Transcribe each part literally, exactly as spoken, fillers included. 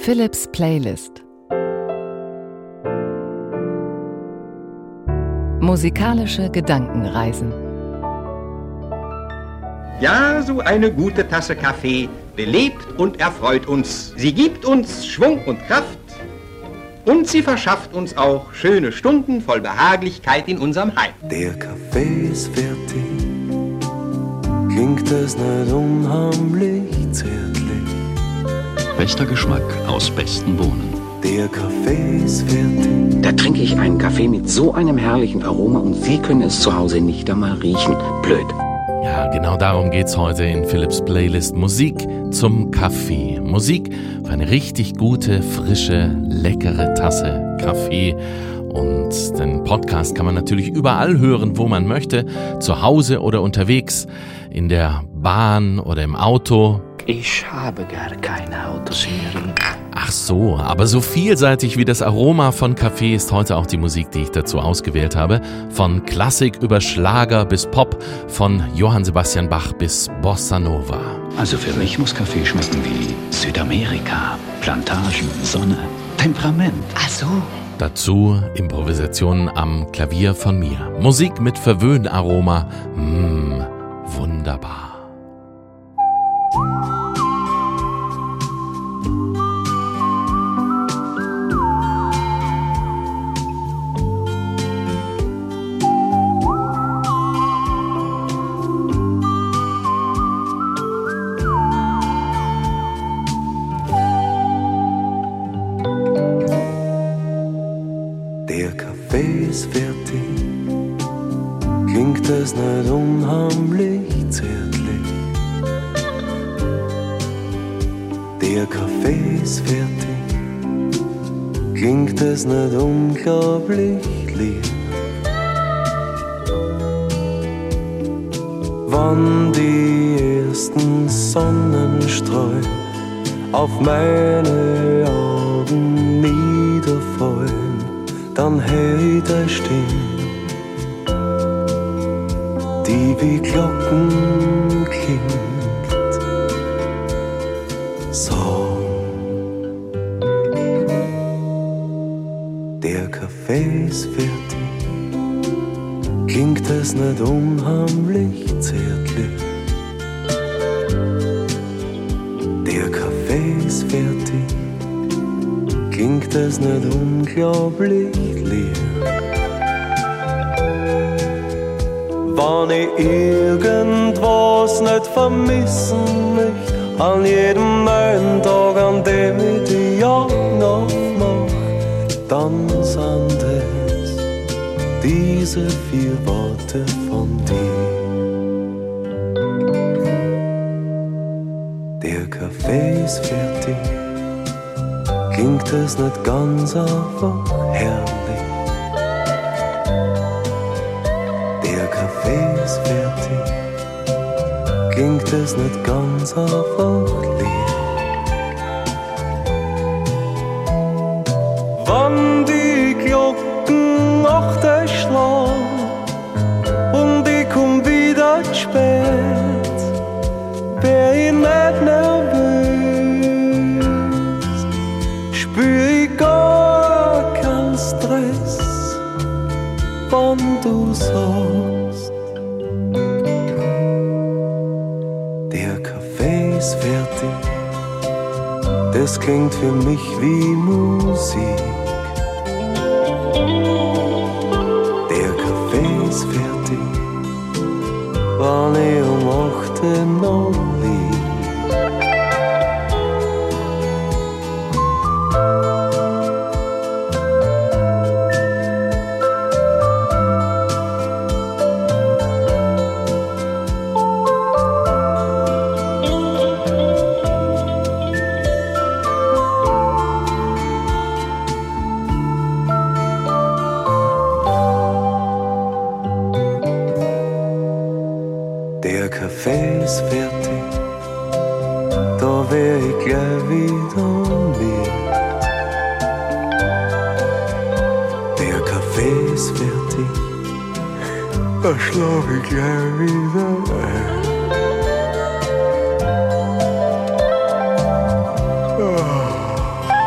Philips Playlist. Musikalische Gedankenreisen. Ja, so eine gute Tasse Kaffee belebt und erfreut uns. Sie gibt uns Schwung und Kraft und sie verschafft uns auch schöne Stunden voll Behaglichkeit in unserem Heim. Der Kaffee ist fertig, klingt es nicht unheimlich zärtlich. Bester Geschmack aus besten Bohnen. Der Kaffee ist fertig. Da trinke ich einen Kaffee mit so einem herrlichen Aroma und Sie können es zu Hause nicht einmal riechen. Blöd. Ja, genau darum geht's heute in Philips Playlist. Musik zum Kaffee. Musik für eine richtig gute, frische, leckere Tasse Kaffee. Und den Podcast kann man natürlich überall hören, wo man möchte. Zu Hause oder unterwegs, in der Bahn oder im Auto. Ich habe gar keine Autoserie. Ach so, aber so vielseitig wie das Aroma von Kaffee ist heute auch die Musik, die ich dazu ausgewählt habe. Von Klassik über Schlager bis Pop, von Johann Sebastian Bach bis Bossa Nova. Also für mich muss Kaffee schmecken wie Südamerika, Plantagen, Sonne, Temperament. Ach so. Dazu Improvisationen am Klavier von mir. Musik mit Verwöhnaroma. Mmh, wunderbar. Der Kaffee ist fertig, klingt es nicht unheimlich zärtlich. Der Kaffee ist fertig, klingt es nicht unglaublich lieb. Wann die ersten Sonnenstrahlen auf meine Augen niederfallen, dann hör ich deine Stimme, die wie Glocken klingt. So, der Kaffee ist fertig, klingt es nicht unheimlich zärtlich. Der Kaffee ist fertig, klingt es nicht unglaublich lieb. Wenn ich irgendwas nicht vermissen möchte, an jedem neuen Tag, an dem ich die Augen aufmach, dann sind es diese vier Worte von dir. Der Kaffee ist fertig, klingt es nicht ganz einfach herrlich. Der Kaffee ist fertig, klingt es nicht ganz einfach lieb. Wann die Glocken acht schlagen und ich komm wieder zu spät, wär ich nicht nervös, spür ich gar keinen Stress, wann du sagst, der Kaffee ist fertig. Das klingt für mich wie Musik. Der Kaffee ist fertig, wann ich um acht noch lieg. Der Kaffee ist fertig, da wär ich gleich wieder mir. Der Kaffee ist fertig, da schlaf ich gleich wieder ein. Oh.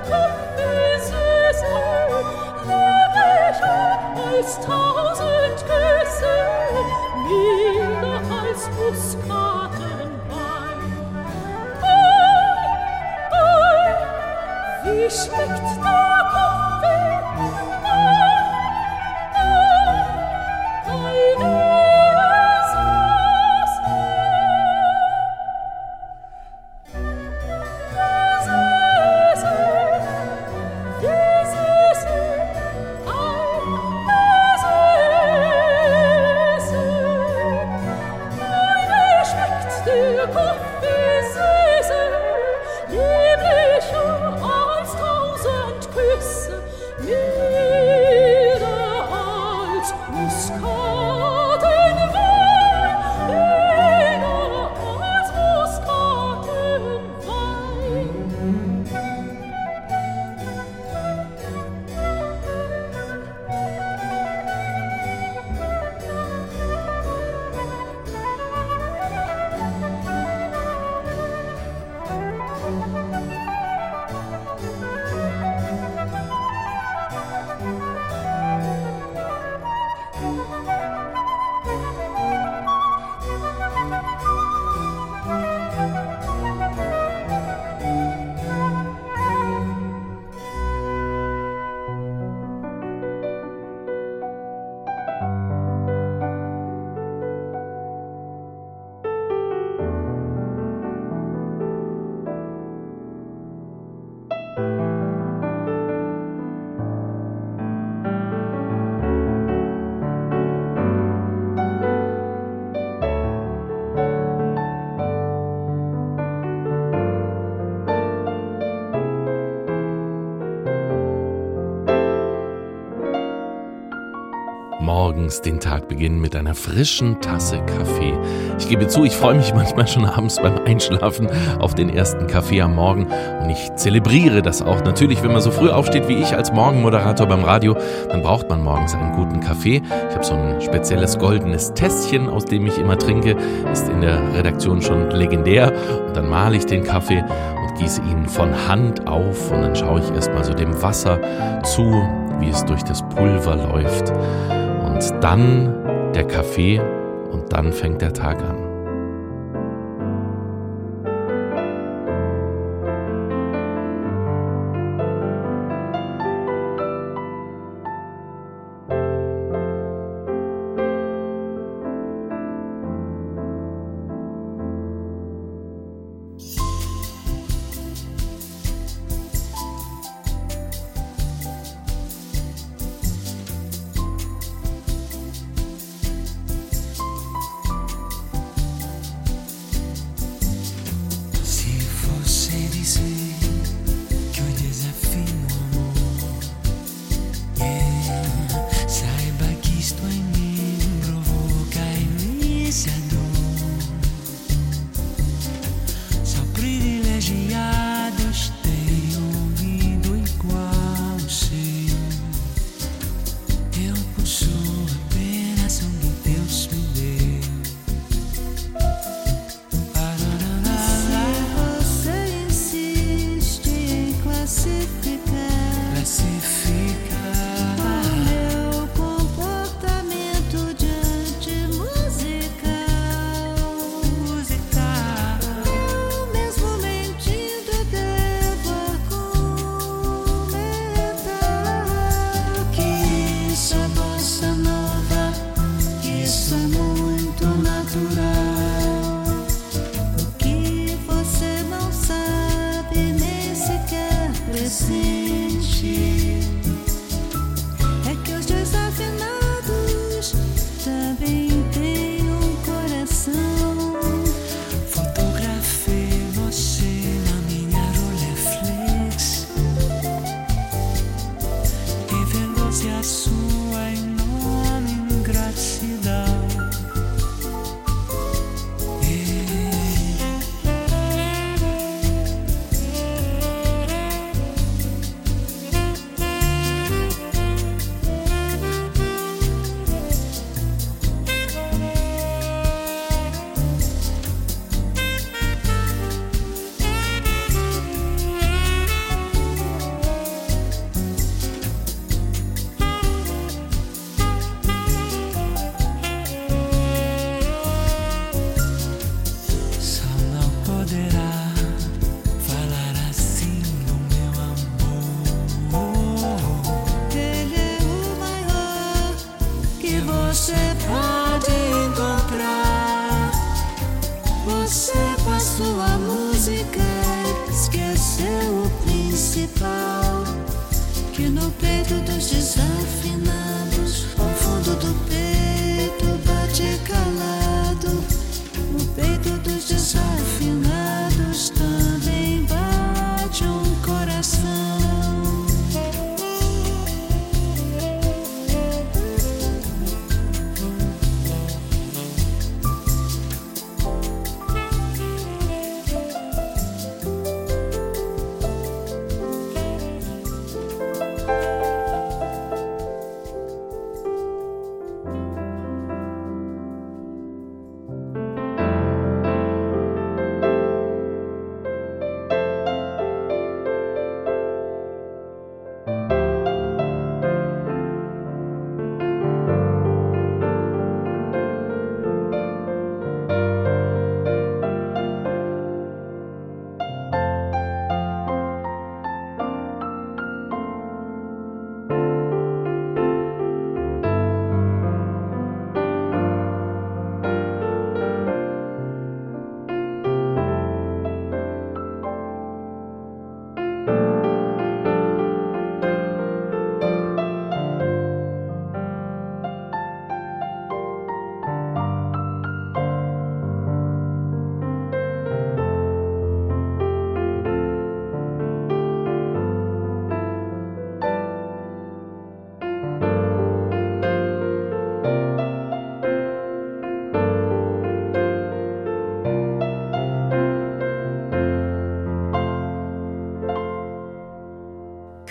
Morgens den Tag beginnen mit einer frischen Tasse Kaffee. Ich gebe zu, ich freue mich manchmal schon abends beim Einschlafen auf den ersten Kaffee am Morgen und ich zelebriere das auch. Natürlich, wenn man so früh aufsteht wie ich als Morgenmoderator beim Radio, dann braucht man morgens einen guten Kaffee. Ich habe so ein spezielles goldenes Tässchen, aus dem ich immer trinke, ist in der Redaktion schon legendär und dann male ich den Kaffee und gieße ihn von Hand auf und dann schaue ich erstmal so dem Wasser zu, wie es durch das Pulver läuft. Und dann der Kaffee und dann fängt der Tag an.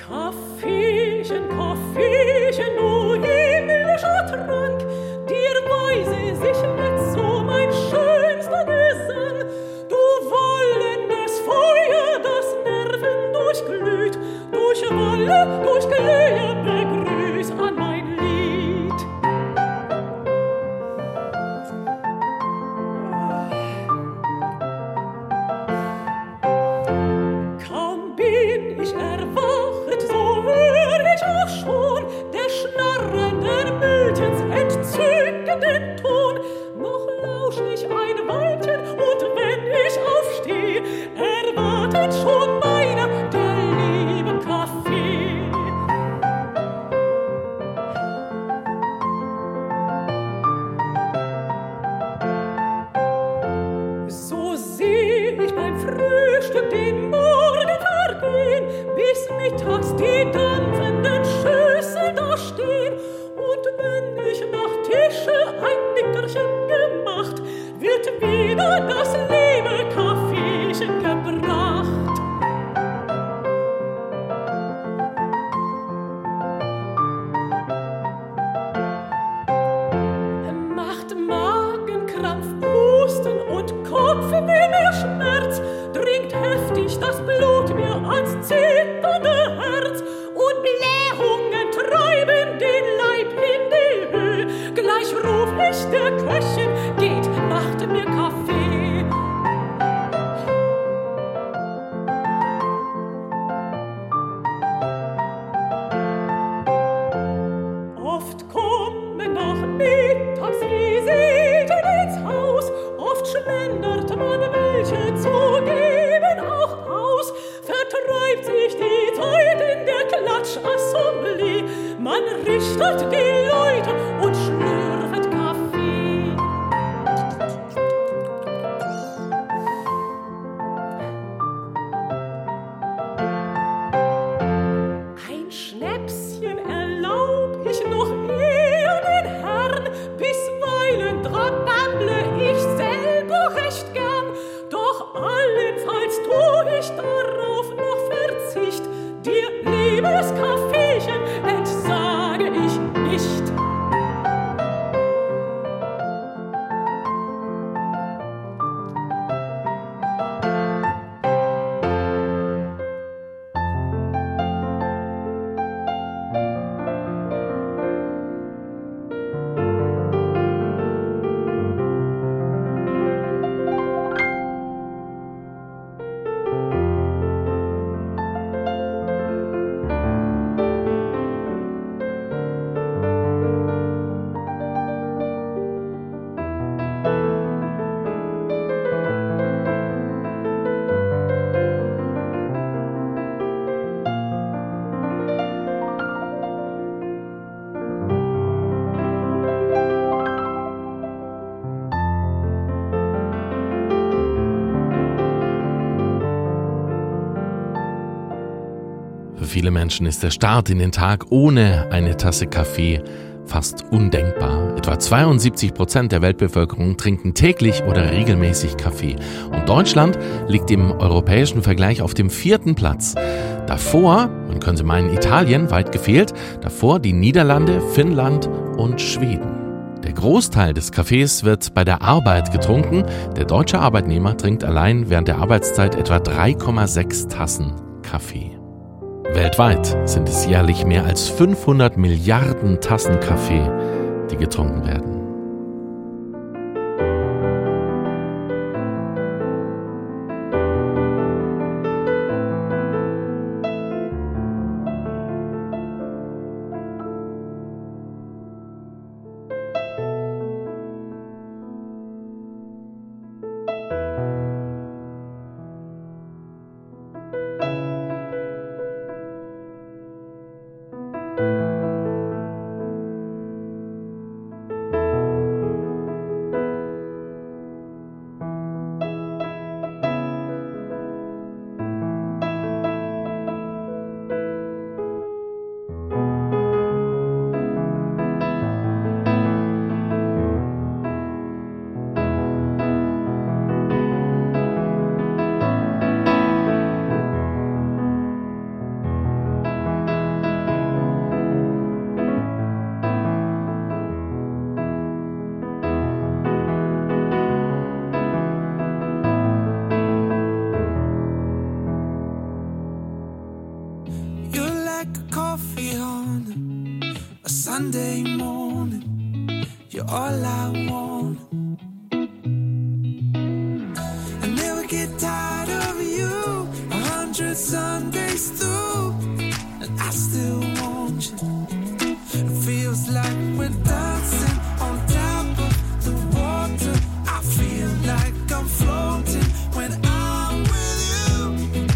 Kaffeechen, Kaffeechen, du himmlischer Trank, dir weise sich nicht so mein schönster Gesang. Du wollendes Feuer, das Nerven durchglüht, durch Wolle, durch Glühe begrüß an mein Lied. Kaum bin ich erwachet, so hör ich auch schon der schnarrenden Mühlchens entzückenden Ton. Noch lausch ich ein Weilchen, und wenn ich aufsteh, erwartet schon meiner der liebe Kaffee. So seh ich beim Frühstück den Morgen vergehen, bis mittags die dampfenden Schüsseln da stehen. Und wenn ich nach Tische ein Nickerchen gemacht, wird wieder das liebe Kaffeechen gebracht. Macht Magenkrampf, Husten und Kopfwimmelschmerz, dringt heftig das Blut mir ans zitternde Herz, und Blähungen treiben den Leib in die Höhe. Gleich ruf ich der Köchin, geht, macht mir Kaffee. Oft kommen nachmittags Visiten ins Haus, oft schlendert man welche zu geben auch aus, vertreibt sich die Zeit in der Klatschassemblée, man richtet die Leute und schlürft Kaffee. Ein Schnäpschen erlaub ich noch eher den Herrn, bisweilen dran bamble ich selber recht gern, doch allenfalls tu ich darauf noch Verzicht, dir liebes Kaffeechen entsage ich nicht. Für viele Menschen ist der Start in den Tag ohne eine Tasse Kaffee fast undenkbar. Etwa zweiundsiebzig Prozent der Weltbevölkerung trinken täglich oder regelmäßig Kaffee. Und Deutschland liegt im europäischen Vergleich auf dem vierten Platz. Davor, man könnte meinen Italien, weit gefehlt, davor die Niederlande, Finnland und Schweden. Der Großteil des Kaffees wird bei der Arbeit getrunken. Der deutsche Arbeitnehmer trinkt allein während der Arbeitszeit etwa drei Komma sechs Tassen Kaffee. Weltweit sind es jährlich mehr als fünfhundert Milliarden Tassen Kaffee, die getrunken werden. coffee on a Sunday morning. You're all I want. I never get tired of you. A hundred Sundays through, and I still want you. It feels like we're dancing on top of the water. I feel like I'm floating when I'm with you.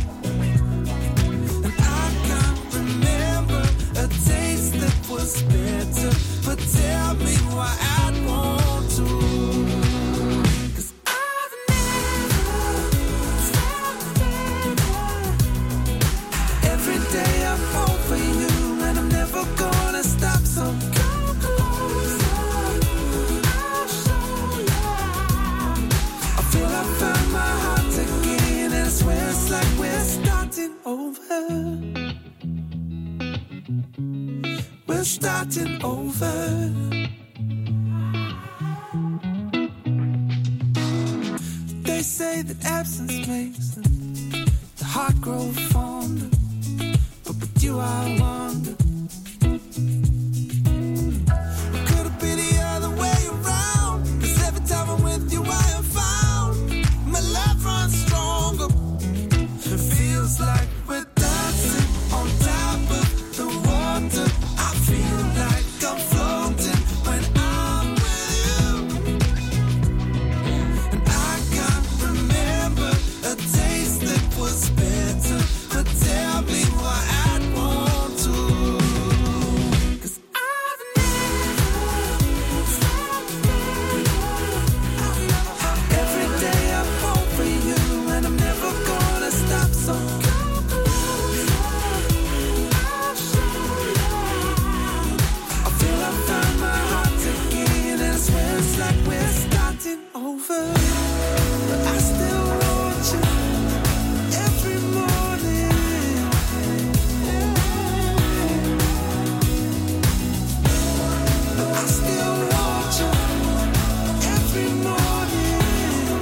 And I can't remember a taste that was better, but tell me why I'd want to. 'Cause I've never felt better. Every day I fall for you, and I'm never gonna stop, so come closer, I'll show you. I feel I found my heart again, and I swear it's like we're starting over. We're starting over. They say that absence makes the heart grow fonder, but with you I wonder. Could it be the other way around? 'Cause every time I'm with you I have found my love runs stronger. It feels like we're dancing on top of the water. I feel like I'm floating when I'm with you. And I can't remember a taste that was better, but tell me why I'd want to. 'Cause I've never felt better. Every day I fall for you, and I'm never gonna stop, so come closer, I'll show you. I feel I found my heart again, and I swear it's like we're starting over. But I still want you every morning. But I still want you every morning.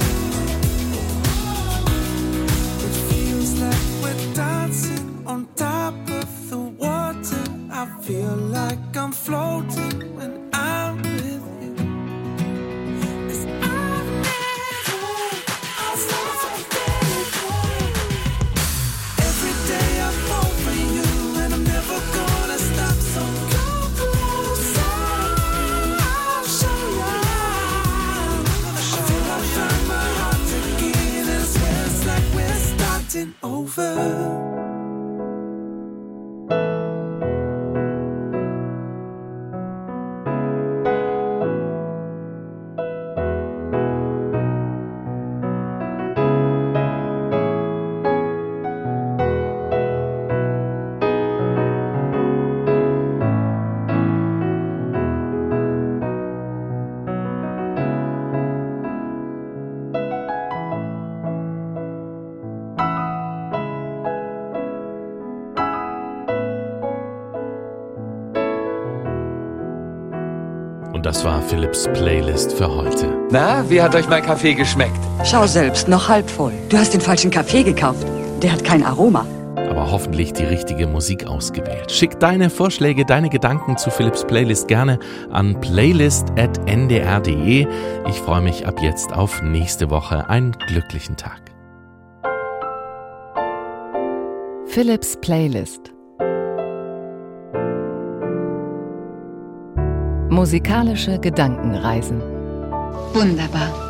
It feels like we're dancing on top of the water. I feel like I'm floating when I'm with you. 'Cause I've never felt better. Every day I fall for you, and I'm never gonna stop, so come closer, I'll show you. I feel I found my heart again, and I swear it's like we're starting over. Und das war Philipps Playlist für heute. Na, wie hat euch mein Kaffee geschmeckt? Schau selbst, noch halb voll. Du hast den falschen Kaffee gekauft. Der hat kein Aroma. Aber hoffentlich die richtige Musik ausgewählt. Schick deine Vorschläge, deine Gedanken zu Philipps Playlist gerne an playlist at n d r punkt d e. Ich freue mich ab jetzt auf nächste Woche. Einen glücklichen Tag. Philipps Playlist. Musikalische Gedankenreisen. Wunderbar.